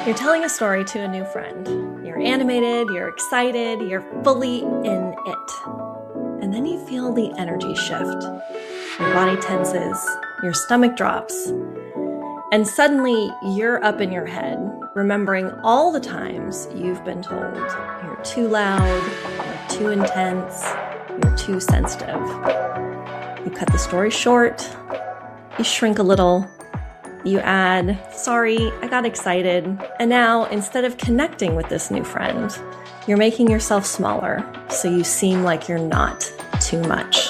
You're telling a story to a new friend. You're animated, you're excited, you're fully in it. And then you feel the energy shift. Your body tenses, your stomach drops, and suddenly you're up in your head, remembering all the times you've been told you're too loud, you're too intense, you're too sensitive. You cut the story short, you shrink a little, you add, sorry, I got excited. And now, instead of connecting with this new friend, you're making yourself smaller so you seem like you're not too much.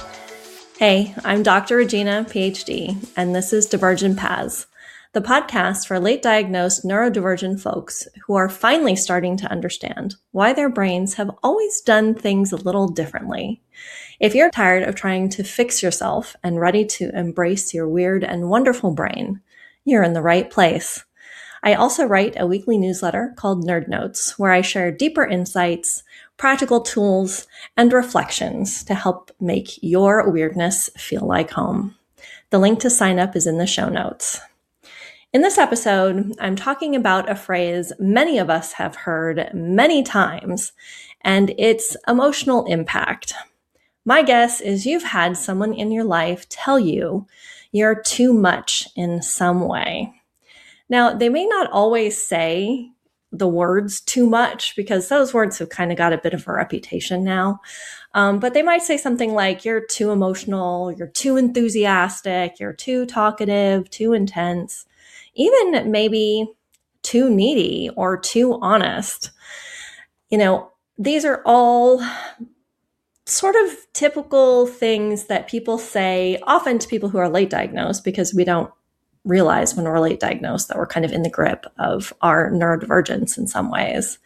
Hey, I'm Dr. Regina, PhD, and this is Divergent Paths, the podcast for late diagnosed neurodivergent folks who are finally starting to understand why their brains have always done things a little differently. If you're tired of trying to fix yourself and ready to embrace your weird and wonderful brain, you're in the right place. I also write a weekly newsletter called Nerd Notes, where I share deeper insights, practical tools, and reflections to help make your weirdness feel like home. The link to sign up is in the show notes. In this episode, I'm talking about a phrase many of us have heard many times, and its emotional impact. My guess is you've had someone in your life tell you you're too much in some way. Now, they may not always say the words too much because those words have kind of got a bit of a reputation now. But they might say something like you're too emotional, you're too enthusiastic, you're too talkative, too intense, even maybe too needy or too honest. You know, these are all sort of typical things that people say often to people who are late diagnosed, because we don't realize when we're late diagnosed that we're kind of in the grip of our neurodivergence in some ways.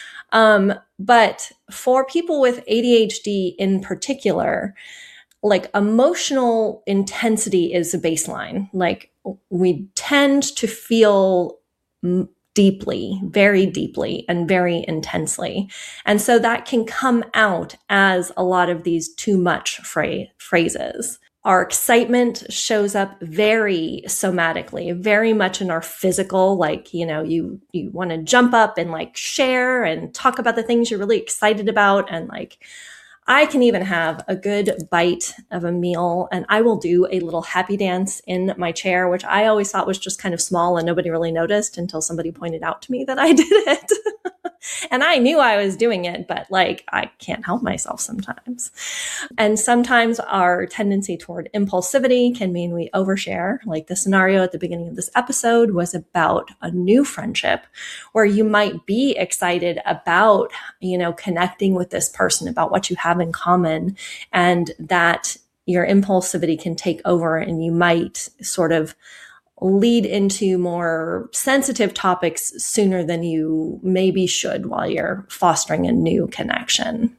But for people with ADHD in particular, like emotional intensity is a baseline. Like we tend to feel deeply, very deeply, and very intensely. And so that can come out as a lot of these too much phrases. Our excitement shows up very somatically, very much in our physical, like, you know, you want to jump up and like share and talk about the things you're really excited about. And like, I can even have a good bite of a meal and I will do a little happy dance in my chair, which I always thought was just kind of small and nobody really noticed until somebody pointed out to me that I did it. And I knew I was doing it, but like, I can't help myself sometimes. And sometimes our tendency toward impulsivity can mean we overshare. Like the scenario at the beginning of this episode was about a new friendship where you might be excited about, you know, connecting with this person about what you have in common, and that your impulsivity can take over and you might sort of lead into more sensitive topics sooner than you maybe should while you're fostering a new connection.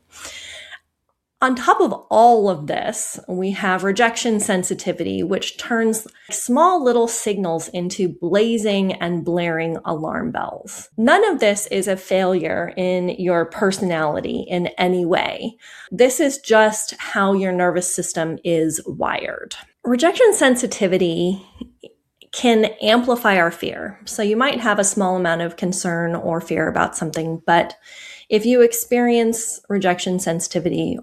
On top of all of this, we have rejection sensitivity, which turns small little signals into blazing and blaring alarm bells. None of this is a failure in your personality in any way. This is just how your nervous system is wired. Rejection sensitivity can amplify our fear. So you might have a small amount of concern or fear about something, but if you experience rejection sensitivity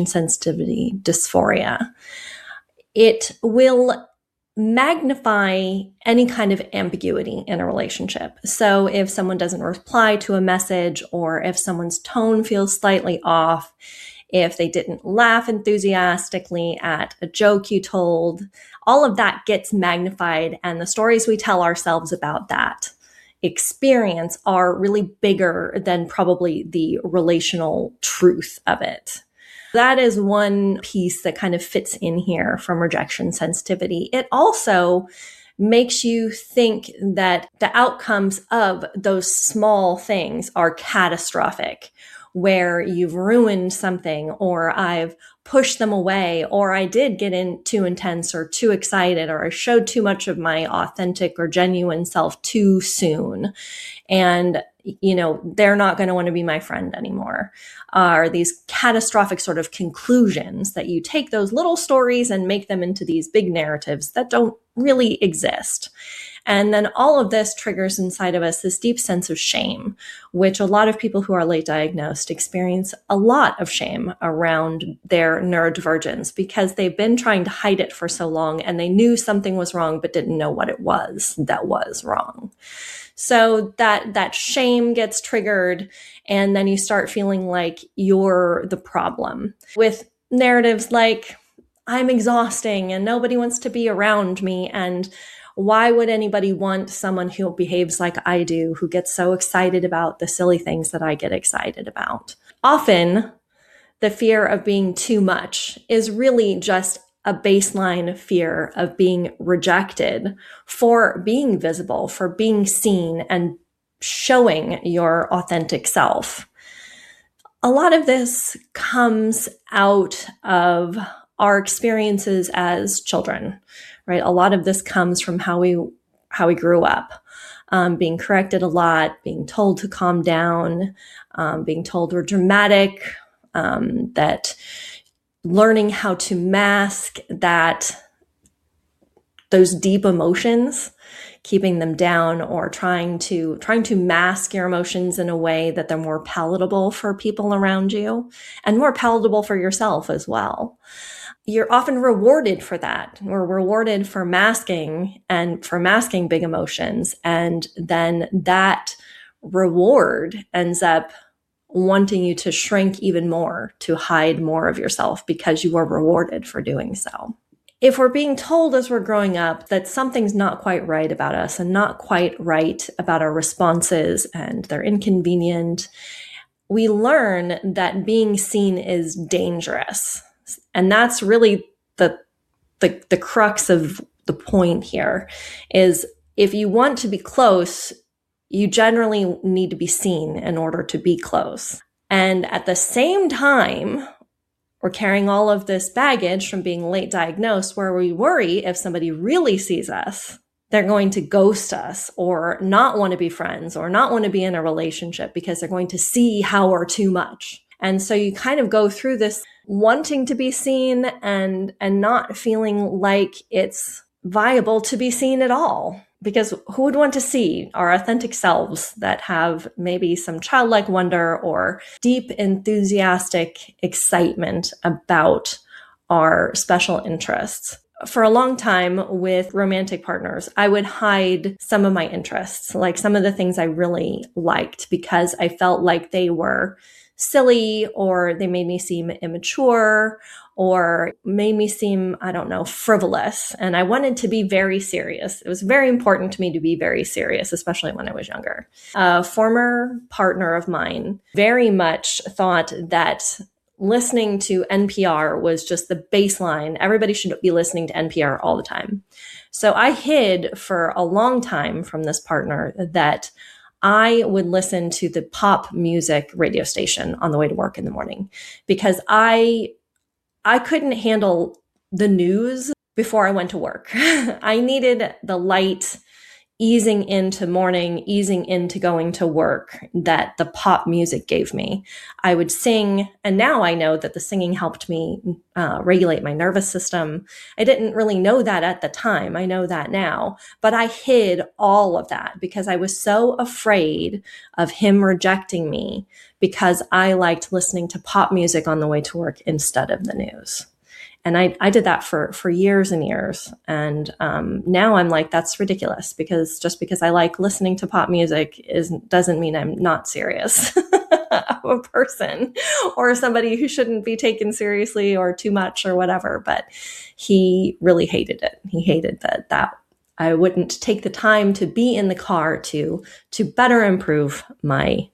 dysphoria, it will magnify any kind of ambiguity in a relationship. So if someone doesn't reply to a message, or if someone's tone feels slightly off, if they didn't laugh enthusiastically at a joke you told, all of that gets magnified, and the stories we tell ourselves about that experience are really bigger than probably the relational truth of it. That is one piece that kind of fits in here from rejection sensitivity. It also makes you think that the outcomes of those small things are catastrophic, where you've ruined something, or I've pushed them away, or I did get in too intense or too excited, or I showed too much of my authentic or genuine self too soon. And, you know, they're not going to want to be my friend anymore. Are these catastrophic sort of conclusions that you take those little stories and make them into these big narratives that don't really exist. And then all of this triggers inside of us this deep sense of shame, which a lot of people who are late diagnosed experience a lot of shame around their neurodivergence because they've been trying to hide it for so long and they knew something was wrong but didn't know what it was that was wrong. So that shame gets triggered, and then you start feeling like you're the problem with narratives like, I'm exhausting and nobody wants to be around me. And why would anybody want someone who behaves like I do, who gets so excited about the silly things that I get excited about? Often, the fear of being too much is really just a baseline fear of being rejected for being visible, for being seen and showing your authentic self. A lot of this comes out of our experiences as children, right? A lot of this comes from how we grew up, being corrected a lot, being told to calm down, being told we're dramatic, that learning how to mask those deep emotions, keeping them down, or trying to mask your emotions in a way that they're more palatable for people around you and more palatable for yourself as well. You're often rewarded for that. We're rewarded for masking big emotions. And then that reward ends up wanting you to shrink even more, to hide more of yourself because you were rewarded for doing so. If we're being told as we're growing up that something's not quite right about us and not quite right about our responses and they're inconvenient, we learn that being seen is dangerous. And that's really the crux of the point here is if you want to be close, you generally need to be seen in order to be close. And at the same time, we're carrying all of this baggage from being late diagnosed where we worry if somebody really sees us, they're going to ghost us or not want to be friends or not want to be in a relationship because they're going to see how we're too much. And so you kind of go through this wanting to be seen and not feeling like it's viable to be seen at all. Because who would want to see our authentic selves that have maybe some childlike wonder or deep enthusiastic excitement about our special interests? For a long time with romantic partners, I would hide some of my interests, like some of the things I really liked, because I felt like they were silly or they made me seem immature or made me seem, frivolous. And I wanted to be very serious. It was very important to me to be very serious, especially when I was younger. A former partner of mine very much thought that listening to NPR was just the baseline. Everybody should be listening to NPR all the time. So I hid for a long time from this partner that I would listen to the pop music radio station on the way to work in the morning because I couldn't handle the news before I went to work. I needed the light easing into morning, easing into going to work that the pop music gave me. I would sing, and now I know that the singing helped me regulate my nervous system. I didn't really know that at the time. I know that now, but I hid all of that because I was so afraid of him rejecting me because I liked listening to pop music on the way to work instead of the news. And I did that for years and years. And now I'm like, that's ridiculous because just because I like listening to pop music doesn't mean I'm not serious of a person or somebody who shouldn't be taken seriously or too much or whatever. But he really hated it. He hated that I wouldn't take the time to be in the car to better improve my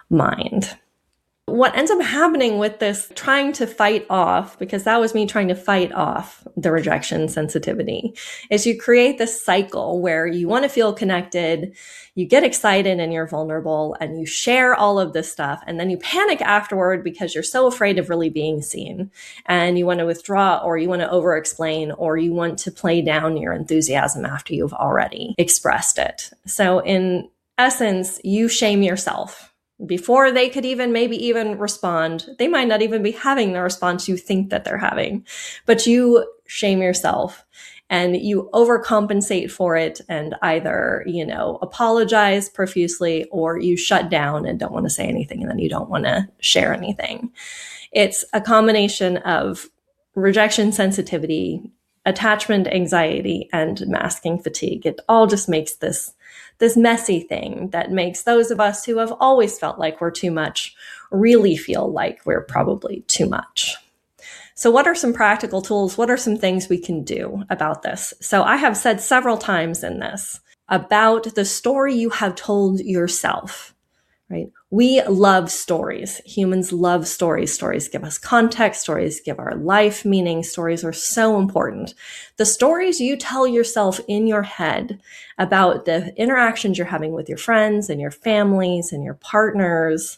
mind. What ends up happening with this trying to fight off, because that was me trying to fight off the rejection sensitivity, is you create this cycle where you want to feel connected, you get excited and you're vulnerable and you share all of this stuff. And then you panic afterward because you're so afraid of really being seen and you want to withdraw or you want to over explain or you want to play down your enthusiasm after you've already expressed it. So in essence, you shame yourself. Before they could maybe even respond, they might not even be having the response you think that they're having, but you shame yourself. and you overcompensate for it and either, apologize profusely, or you shut down and don't want to say anything, and then you don't want to share anything. It's a combination of rejection sensitivity, attachment anxiety, and masking fatigue. It all just makes this messy thing that makes those of us who have always felt like we're too much really feel like we're probably too much. So what are some practical tools? What are some things we can do about this? So I have said several times in this about the story you have told yourself, right? We love stories. Humans love stories. Stories give us context. Stories give our life meaning. Stories are so important. The stories you tell yourself in your head about the interactions you're having with your friends and your families and your partners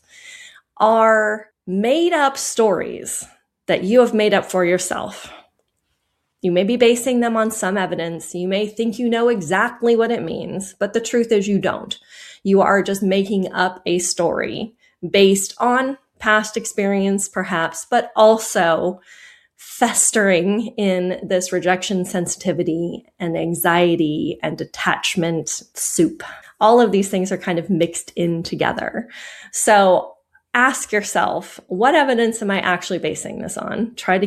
are made up stories that you have made up for yourself. You may be basing them on some evidence. You may think you know exactly what it means, but the truth is you don't. You are just making up a story based on past experience, perhaps, but also festering in this rejection sensitivity and anxiety and attachment soup. All of these things are kind of mixed in together. So ask yourself, what evidence am I actually basing this on? Try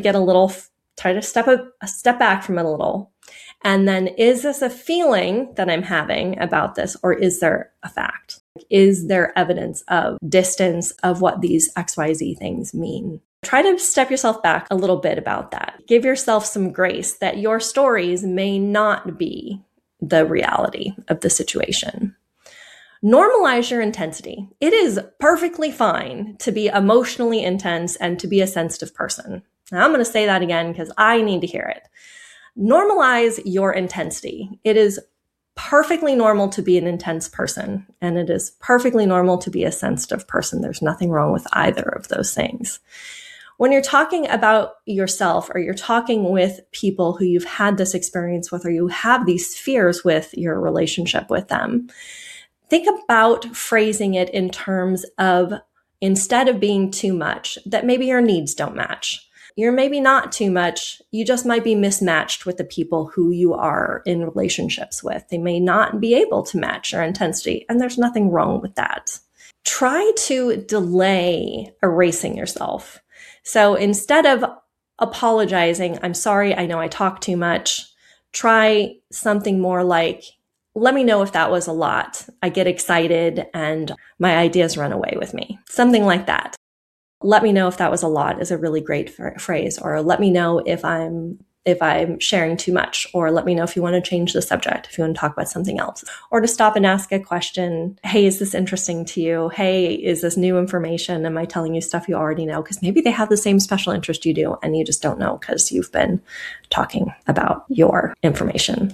to step back from it a little. And then, is this a feeling that I'm having about this, or is there a fact? Is there evidence of distance of what these XYZ things mean? Try to step yourself back a little bit about that. Give yourself some grace that your stories may not be the reality of the situation. Normalize your intensity. It is perfectly fine to be emotionally intense and to be a sensitive person. Now, I'm going to say that again because I need to hear it. Normalize your intensity. It is perfectly normal to be an intense person, and it is perfectly normal to be a sensitive person. There's nothing wrong with either of those things. When you're talking about yourself, or you're talking with people who you've had this experience with, or you have these fears with your relationship with them, think about phrasing it in terms of, instead of being too much, that maybe your needs don't match. You're maybe not too much. You just might be mismatched with the people who you are in relationships with. They may not be able to match your intensity, and there's nothing wrong with that. Try to delay erasing yourself. So instead of apologizing, I'm sorry, I know I talk too much, try something more like, let me know if that was a lot. I get excited and my ideas run away with me. Something like that. Let me know if that was a lot is a really great phrase. Or let me know if I'm sharing too much, or let me know if you want to change the subject, if you want to talk about something else, or to stop and ask a question. Hey, is this interesting to you? Hey, is this new information? Am I telling you stuff you already know? Because maybe they have the same special interest you do and you just don't know because you've been talking about your information.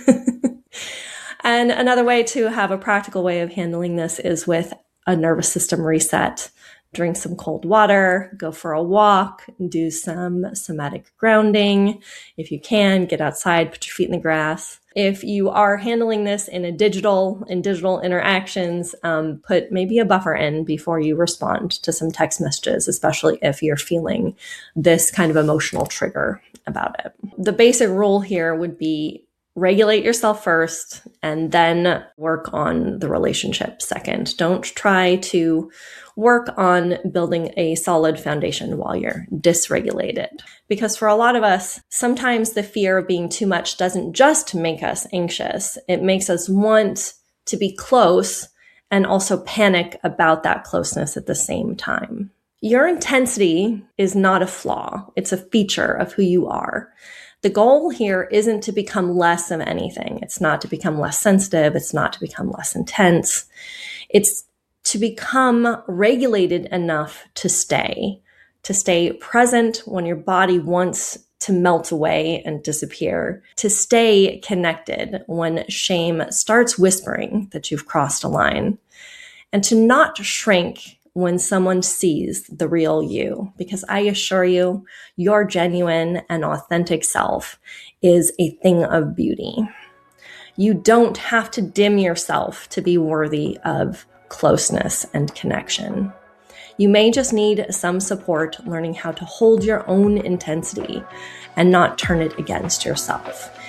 And another way to have a practical way of handling this is with a nervous system reset. Drink some cold water, go for a walk, do some somatic grounding. If you can, get outside, put your feet in the grass. If you are handling this in digital interactions, put maybe a buffer in before you respond to some text messages, especially if you're feeling this kind of emotional trigger about it. The basic rule here would be regulate yourself first and then work on the relationship second. Don't try to work on building a solid foundation while you're dysregulated. Because for a lot of us, sometimes the fear of being too much doesn't just make us anxious. It makes us want to be close and also panic about that closeness at the same time. Your intensity is not a flaw. It's a feature of who you are. The goal here isn't to become less of anything. It's not to become less sensitive. It's not to become less intense. It's to become regulated enough to stay present when your body wants to melt away and disappear, to stay connected when shame starts whispering that you've crossed a line, and to not shrink when someone sees the real you, because I assure you, your genuine and authentic self is a thing of beauty. You don't have to dim yourself to be worthy of closeness and connection. You may just need some support learning how to hold your own intensity and not turn it against yourself.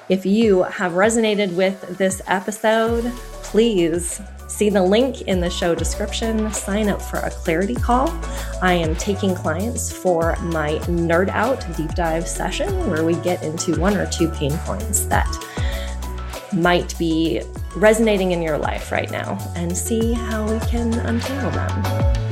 If you have resonated with this episode, please see the link in the show description. Sign up for a clarity call. I am taking clients for my Nerd Out deep dive session where we get into 1 or 2 pain points that might be resonating in your life right now and see how we can untangle them.